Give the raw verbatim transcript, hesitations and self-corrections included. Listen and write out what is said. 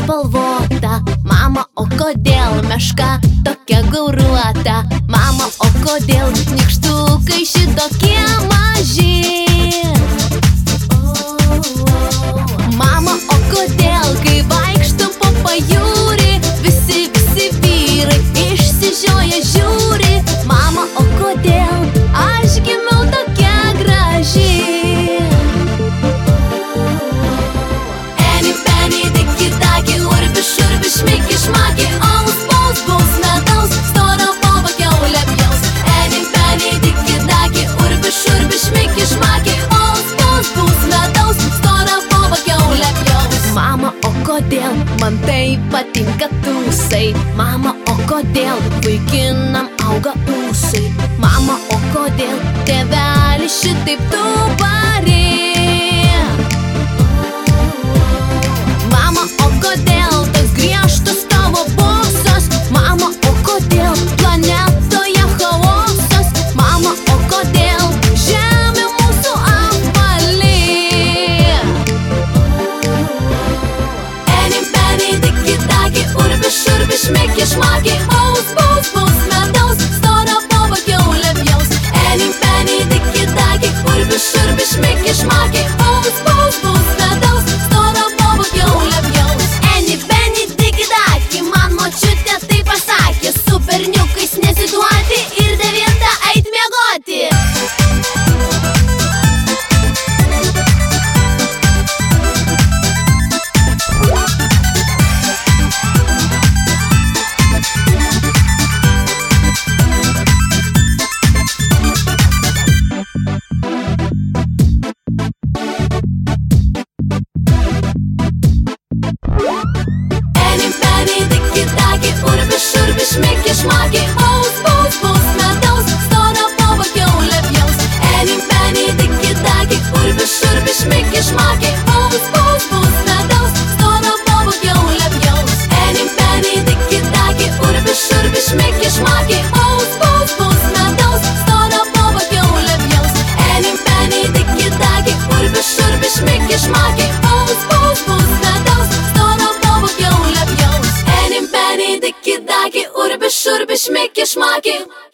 spalvota. Mama, o kodėl meška tokia gauruota? Mama, o kodėl nykštukai šitokie maži? Mama, o kodėl, kai vaikštų po pajūrį, visi, visi vyrai išsižioję žiūri? Mama, o kodėl aš gimiau tokia graži? Eni, peni, diki, daki, urbi, šurbi, šmiki, šmaki, aus, baus, baus, medaus, stora boba, kiaulė pjaus. Eni, peni, diki, daki, urbi, šurbi, šmiki, šmaki, aus, baus, baus, medaus, stora boba, kiaulė pjaus. Mama, o kodėl man taip patinka tūsai? Mama, o kodėl vaikinam auga ūsai? Mama, o kodėl tėvelis šitaip tu barė? Mama, o kodėl toks griežtas tavo bosas? Mama, o kodėl planetoje chaosas? Mama, o kodėl žemė mūsų apvali? Eni, peni, diki, daki, urbi, šurbi, šmiki, šmaki, aus, baus, baus, medaus, stora boba, kiaulė pjaus. Eni, peni, diki, daki, urbi, šurbi, šmiki, šmaki, aus, baus, baus, medaus, stora boba, kiaulė pjaus. Eni, peni, diki, daki, man močiutė tai pasakė, su berniukais nesiduoti ir devintą eit miegoti. Eni, peni, diki, daki, urbi, šurbi, šmiki, šmaki, aus, baus, baus, medaus, stora boba, kiaulė pjaus. Eni, peni, diki, daki, urbi, šurbi, šmiki, šmaki, aus, baus, baus, medaus, stora boba, kiaulė pjaus. Eni, peni, diki, daki, urbi, šurbi, šmiki, šmaki, aus, baus, baus, medaus, stora boba, kiaulė pjaus. Eni, peni, diki, daki, urbi, šurbi, šmiki, šmaki, aus, baus, baus, medaus, stora boba, kiaulė pjaus. Eni, peni, diki, daki, urbi, šurbi, šmiki, šmaki.